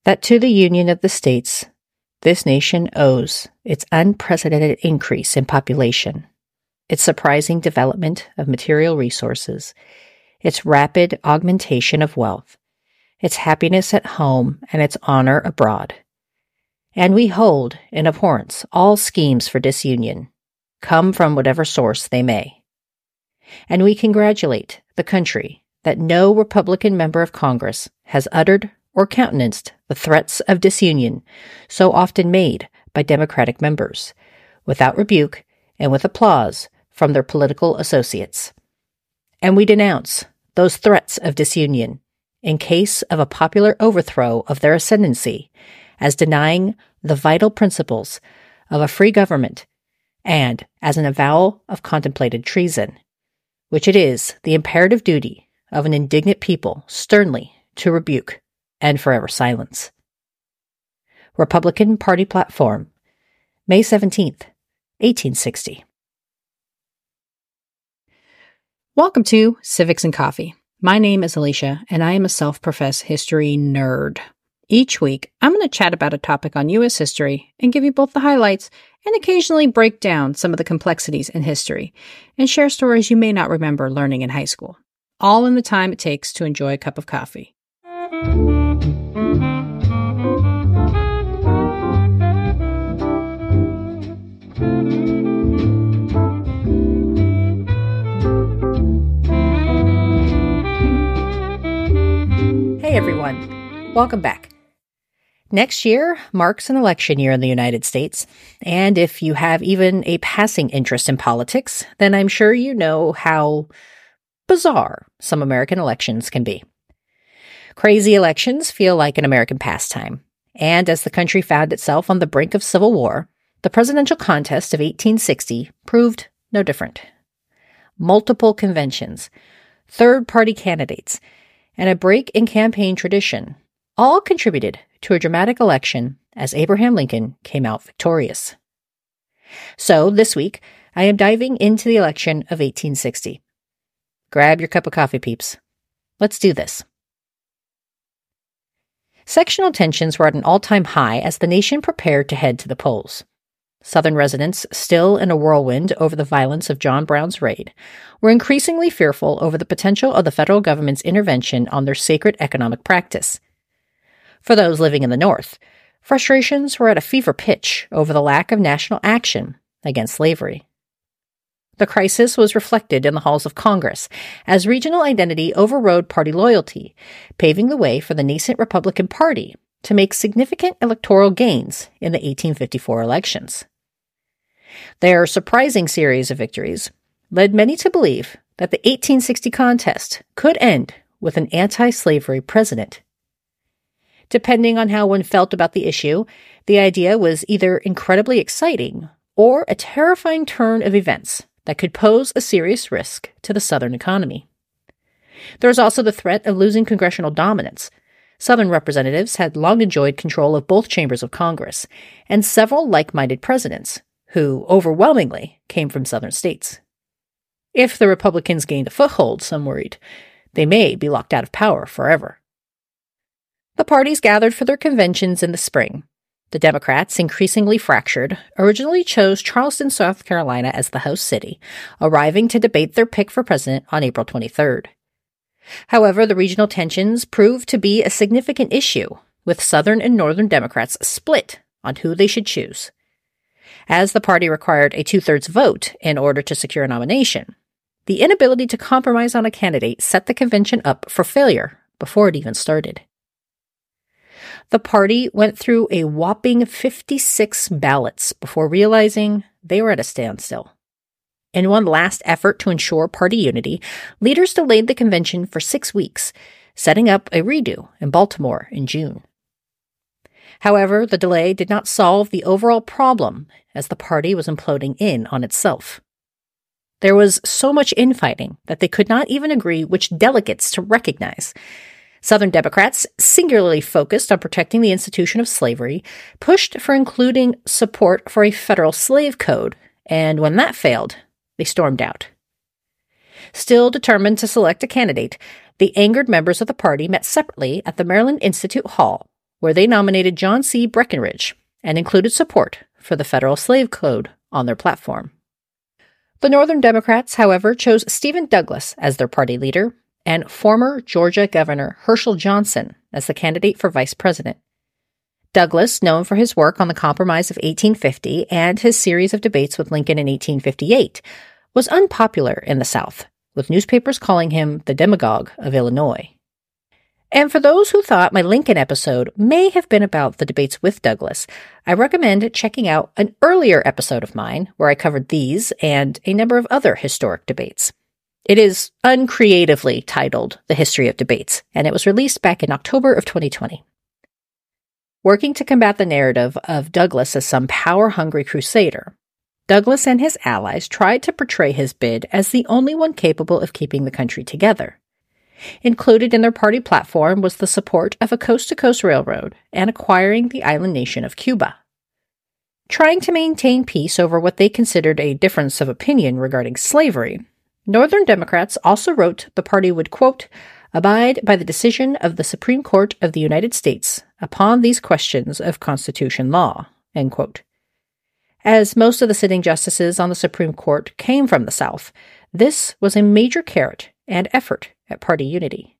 that to the Union of the States, this nation owes its unprecedented increase in population, its surprising development of material resources, its rapid augmentation of wealth, its happiness at home, and its honor abroad. And we hold in abhorrence all schemes for disunion, come from whatever source they may. And we congratulate the country that no Republican member of Congress has uttered or countenanced the threats of disunion so often made by Democratic members, without rebuke and with applause from their political associates. And we denounce those threats of disunion in case of a popular overthrow of their ascendancy as denying the vital principles of a free government and as an avowal of contemplated treason, which it is the imperative duty of an indignant people sternly to rebuke and forever silence. Republican Party Platform, May 17th, 1860. Welcome to Civics and Coffee. My name is Alicia, and I am a self-professed history nerd. Each week, I'm going to chat about a topic on U.S. history and give you both the highlights and occasionally break down some of the complexities in history and share stories you may not remember learning in high school, all in the time it takes to enjoy a cup of coffee. Hey everyone, welcome back. Next year marks an election year in the United States, and if you have even a passing interest in politics, then I'm sure you know how bizarre some American elections can be. Crazy elections feel like an American pastime, and as the country found itself on the brink of civil war, the presidential contest of 1860 proved no different. Multiple conventions, third-party candidates, and a break in campaign tradition all contributed to a dramatic election as Abraham Lincoln came out victorious. So this week, I am diving into the election of 1860. Grab your cup of coffee, peeps. Let's do this. Sectional tensions were at an all-time high as the nation prepared to head to the polls. Southern residents, still in a whirlwind over the violence of John Brown's raid, were increasingly fearful over the potential of the federal government's intervention on their sacred economic practice. For those living in the North, frustrations were at a fever pitch over the lack of national action against slavery. The crisis was reflected in the halls of Congress as regional identity overrode party loyalty, paving the way for the nascent Republican Party to make significant electoral gains in the 1854 elections. Their surprising series of victories led many to believe that the 1860 contest could end with an anti-slavery president. Depending on how one felt about the issue, the idea was either incredibly exciting or a terrifying turn of events that could pose a serious risk to the Southern economy. There was also the threat of losing congressional dominance. Southern representatives had long enjoyed control of both chambers of Congress, and several like-minded presidents, who overwhelmingly came from Southern states. If the Republicans gained a foothold, some worried, they may be locked out of power forever. The parties gathered for their conventions in the spring. The Democrats, increasingly fractured, originally chose Charleston, South Carolina as the host city, arriving to debate their pick for president on April 23rd. However, the regional tensions proved to be a significant issue, with Southern and Northern Democrats split on who they should choose. As the party required a two-thirds vote in order to secure a nomination, the inability to compromise on a candidate set the convention up for failure before it even started. The party went through a whopping 56 ballots before realizing they were at a standstill. In one last effort to ensure party unity, leaders delayed the convention for 6 weeks, setting up a redo in Baltimore in June. However, the delay did not solve the overall problem as the party was imploding in on itself. There was so much infighting that they could not even agree which delegates to recognize. Southern Democrats, singularly focused on protecting the institution of slavery, pushed for including support for a federal slave code, and when that failed, they stormed out. Still determined to select a candidate, the angered members of the party met separately at the Maryland Institute Hall, where they nominated John C. Breckinridge and included support for the federal slave code on their platform. The Northern Democrats, however, chose Stephen Douglas as their party leader and former Georgia Governor Herschel Johnson as the candidate for vice president. Douglas, known for his work on the Compromise of 1850 and his series of debates with Lincoln in 1858, was unpopular in the South, with newspapers calling him the demagogue of Illinois. And for those who thought my Lincoln episode may have been about the debates with Douglas, I recommend checking out an earlier episode of mine where I covered these and a number of other historic debates. It is uncreatively titled The History of Debates, and it was released back in October of 2020. Working to combat the narrative of Douglas as some power-hungry crusader, Douglas and his allies tried to portray his bid as the only one capable of keeping the country together. Included in their party platform was the support of a coast-to-coast railroad and acquiring the island nation of Cuba. Trying to maintain peace over what they considered a difference of opinion regarding slavery, Northern Democrats also wrote the party would, quote, abide by the decision of the Supreme Court of the United States upon these questions of Constitution law, end quote. As most of the sitting justices on the Supreme Court came from the South, this was a major carrot and effort at party unity.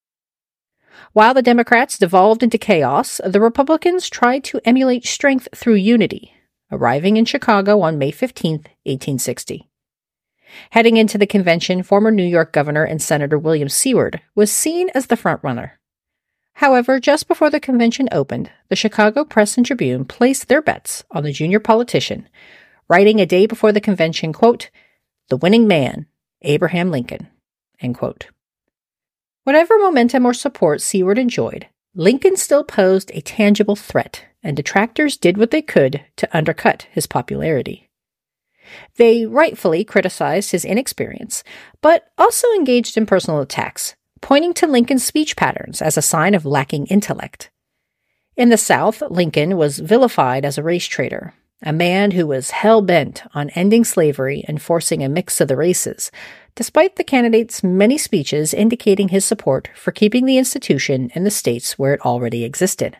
While the Democrats devolved into chaos, the Republicans tried to emulate strength through unity, arriving in Chicago on May 15, 1860. Heading into the convention, former New York Governor and Senator William Seward was seen as the frontrunner. However, just before the convention opened, the Chicago Press and Tribune placed their bets on the junior politician, writing a day before the convention, quote, the winning man, Abraham Lincoln, end quote. Whatever momentum or support Seward enjoyed, Lincoln still posed a tangible threat, and detractors did what they could to undercut his popularity. They rightfully criticized his inexperience, but also engaged in personal attacks, pointing to Lincoln's speech patterns as a sign of lacking intellect. In the South, Lincoln was vilified as a race traitor, a man who was hell-bent on ending slavery and forcing a mix of the races, despite the candidate's many speeches indicating his support for keeping the institution in the states where it already existed.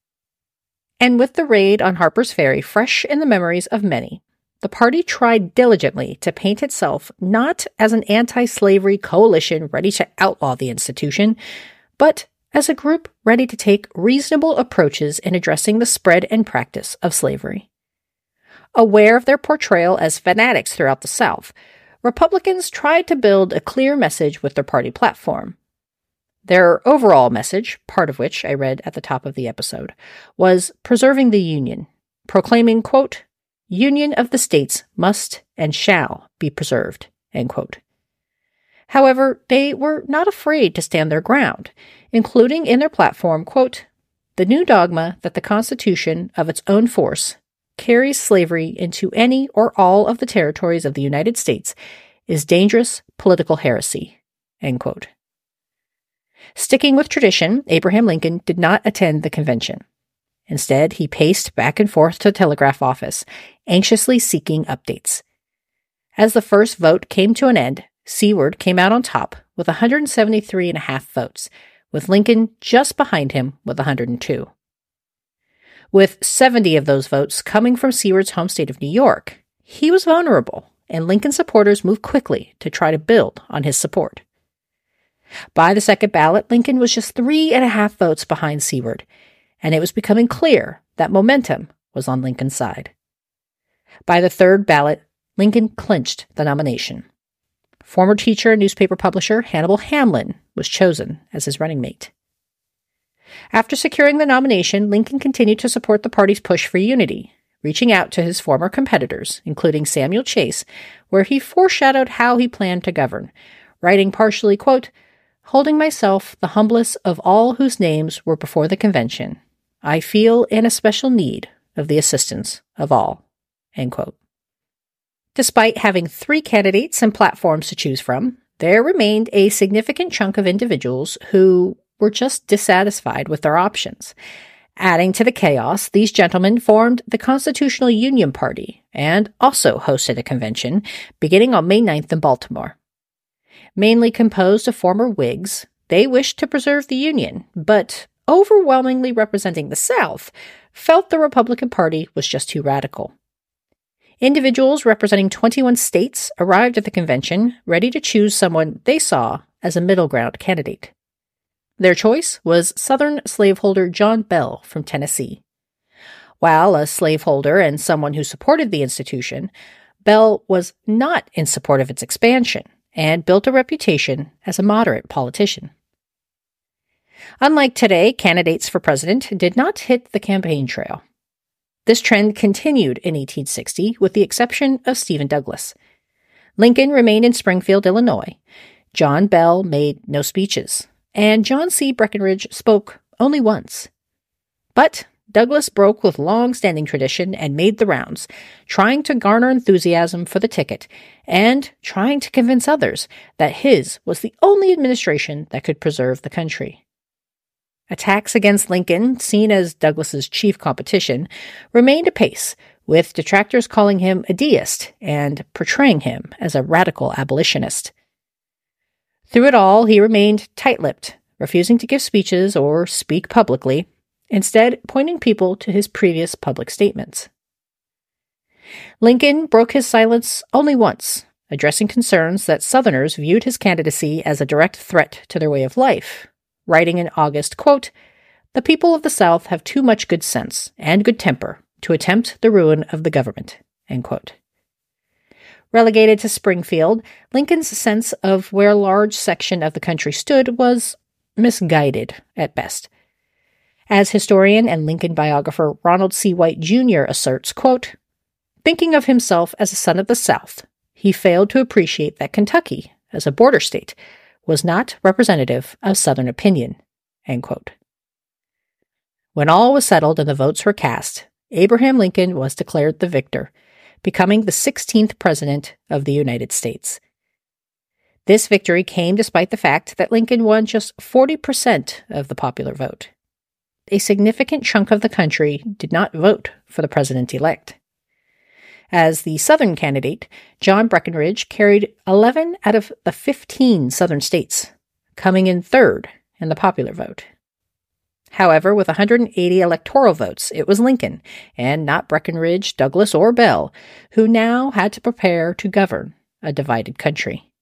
And with the raid on Harper's Ferry fresh in the memories of many, the party tried diligently to paint itself not as an anti-slavery coalition ready to outlaw the institution, but as a group ready to take reasonable approaches in addressing the spread and practice of slavery. Aware of their portrayal as fanatics throughout the South, Republicans tried to build a clear message with their party platform. Their overall message, part of which I read at the top of the episode, was preserving the Union, proclaiming, quote, Union of the states must and shall be preserved, end quote. However, they were not afraid to stand their ground, including in their platform, quote, the new dogma that the Constitution of its own force carries slavery into any or all of the territories of the United States is dangerous political heresy, end quote. Sticking with tradition, Abraham Lincoln did not attend the convention. Instead, he paced back and forth to the telegraph office, anxiously seeking updates. As the first vote came to an end, Seward came out on top with 173.5 votes, with Lincoln just behind him with 102. With 70 of those votes coming from Seward's home state of New York, he was vulnerable, and Lincoln supporters moved quickly to try to build on his support. By the second ballot, Lincoln was just 3.5 votes behind Seward, and it was becoming clear that momentum was on Lincoln's side. By the third ballot, Lincoln clinched the nomination. Former teacher and newspaper publisher Hannibal Hamlin was chosen as his running mate. After securing the nomination, Lincoln continued to support the party's push for unity, reaching out to his former competitors, including Samuel Chase, where he foreshadowed how he planned to govern, writing partially, quote, holding myself the humblest of all whose names were before the convention, I feel in especial need of the assistance of all, end quote. Despite having 3 candidates and platforms to choose from, there remained a significant chunk of individuals who were just dissatisfied with their options. Adding to the chaos, these gentlemen formed the Constitutional Union Party and also hosted a convention beginning on May 9th in Baltimore. Mainly composed of former Whigs, they wished to preserve the Union, but overwhelmingly representing the South, felt the Republican Party was just too radical. Individuals representing 21 states arrived at the convention ready to choose someone they saw as a middle ground candidate. Their choice was Southern slaveholder John Bell from Tennessee. While a slaveholder and someone who supported the institution, Bell was not in support of its expansion and built a reputation as a moderate politician. Unlike today, candidates for president did not hit the campaign trail. This trend continued in 1860 with the exception of Stephen Douglas. Lincoln remained in Springfield, Illinois. John Bell made no speeches, and John C. Breckinridge spoke only once. But Douglas broke with long-standing tradition and made the rounds, trying to garner enthusiasm for the ticket and trying to convince others that his was the only administration that could preserve the country. Attacks against Lincoln, seen as Douglas's chief competition, remained apace, with detractors calling him a deist and portraying him as a radical abolitionist. Through it all, he remained tight-lipped, refusing to give speeches or speak publicly, instead pointing people to his previous public statements. Lincoln broke his silence only once, addressing concerns that Southerners viewed his candidacy as a direct threat to their way of life, writing in August, quote, "The people of the South have too much good sense and good temper to attempt the ruin of the government," end quote. Relegated to Springfield, Lincoln's sense of where a large section of the country stood was misguided at best. As historian and Lincoln biographer Ronald C. White Jr. asserts, quote, "Thinking of himself as a son of the South, he failed to appreciate that Kentucky, as a border state, was not representative of Southern opinion," end quote. When all was settled and the votes were cast, Abraham Lincoln was declared the victor, becoming the 16th President of the United States. This victory came despite the fact that Lincoln won just 40% of the popular vote. A significant chunk of the country did not vote for the president-elect. As the Southern candidate, John Breckinridge carried 11 out of the 15 Southern states, coming in third in the popular vote. However, with 180 electoral votes, it was Lincoln, and not Breckinridge, Douglas, or Bell, who now had to prepare to govern a divided country.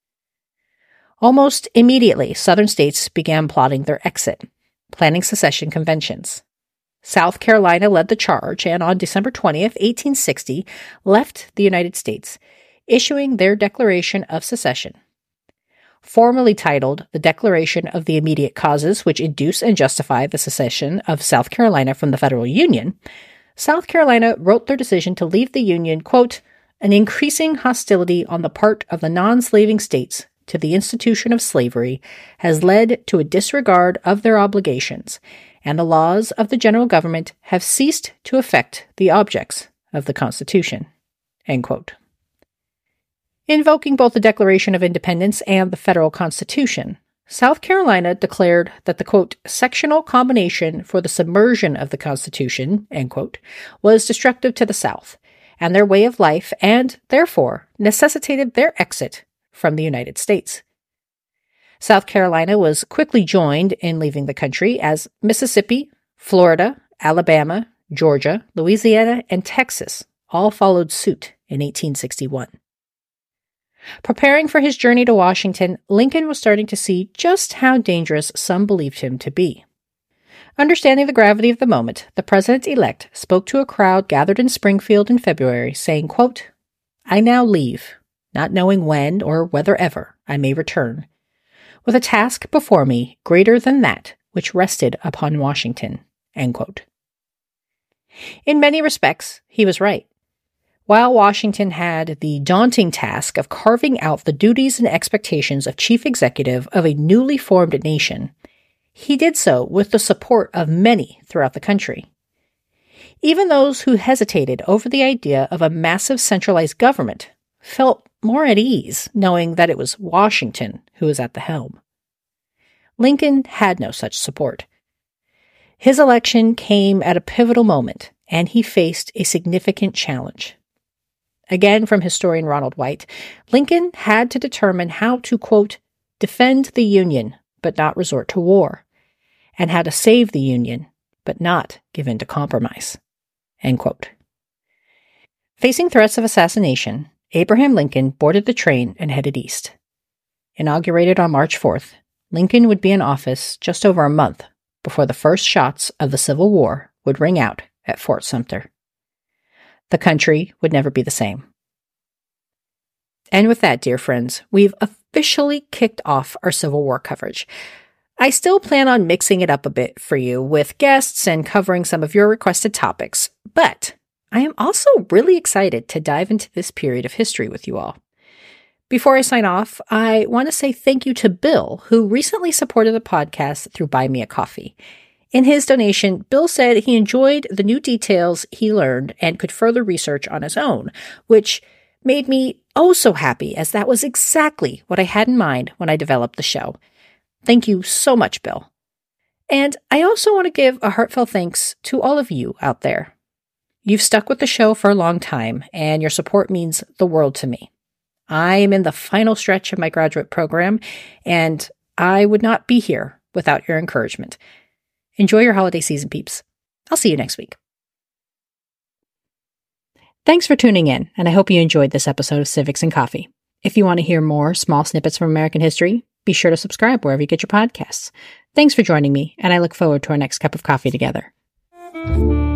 Almost immediately, Southern states began plotting their exit, planning secession conventions. South Carolina led the charge and on December 20th, 1860, left the United States, issuing their Declaration of Secession. Formally titled the Declaration of the Immediate Causes which Induce and Justify the Secession of South Carolina from the Federal Union, South Carolina wrote their decision to leave the Union, quote, "An increasing hostility on the part of the non-slaving states to the institution of slavery has led to a disregard of their obligations, and the laws of the general government have ceased to affect the objects of the Constitution," end quote. Invoking both the Declaration of Independence and the federal Constitution, South Carolina declared that the, quote, "sectional combination for the submersion of the Constitution," end quote, was destructive to the South and their way of life and, therefore, necessitated their exit from the United States. South Carolina was quickly joined in leaving the country as Mississippi, Florida, Alabama, Georgia, Louisiana, and Texas all followed suit in 1861. Preparing for his journey to Washington, Lincoln was starting to see just how dangerous some believed him to be. Understanding the gravity of the moment, the president-elect spoke to a crowd gathered in Springfield in February, saying, quote, "I now leave, not knowing when or whether ever I may return, with a task before me greater than that which rested upon Washington," end quote. In many respects, he was right. While Washington had the daunting task of carving out the duties and expectations of chief executive of a newly formed nation, he did so with the support of many throughout the country. Even those who hesitated over the idea of a massive centralized government felt more at ease knowing that it was Washington who was at the helm. Lincoln had no such support. His election came at a pivotal moment, and he faced a significant challenge. Again, from historian Ronald White, Lincoln had to determine how to, quote, "defend the Union, but not resort to war," and how to save the Union, but not give in to compromise." End quote. Facing threats of assassination, Abraham Lincoln boarded the train and headed east. Inaugurated on March 4th, Lincoln would be in office just over a month before the first shots of the Civil War would ring out at Fort Sumter. The country would never be the same. And with that, dear friends, we've officially kicked off our Civil War coverage. I still plan on mixing it up a bit for you with guests and covering some of your requested topics, but I am also really excited to dive into this period of history with you all. Before I sign off, I want to say thank you to Bill, who recently supported the podcast through Buy Me a Coffee. In his donation, Bill said he enjoyed the new details he learned and could further research on his own, which made me oh so happy, as that was exactly what I had in mind when I developed the show. Thank you so much, Bill. And I also want to give a heartfelt thanks to all of you out there. You've stuck with the show for a long time, and your support means the world to me. I am in the final stretch of my graduate program, and I would not be here without your encouragement. Enjoy your holiday season, peeps. I'll see you next week. Thanks for tuning in, and I hope you enjoyed this episode of Civics and Coffee. If you want to hear more small snippets from American history, be sure to subscribe wherever you get your podcasts. Thanks for joining me, and I look forward to our next cup of coffee together.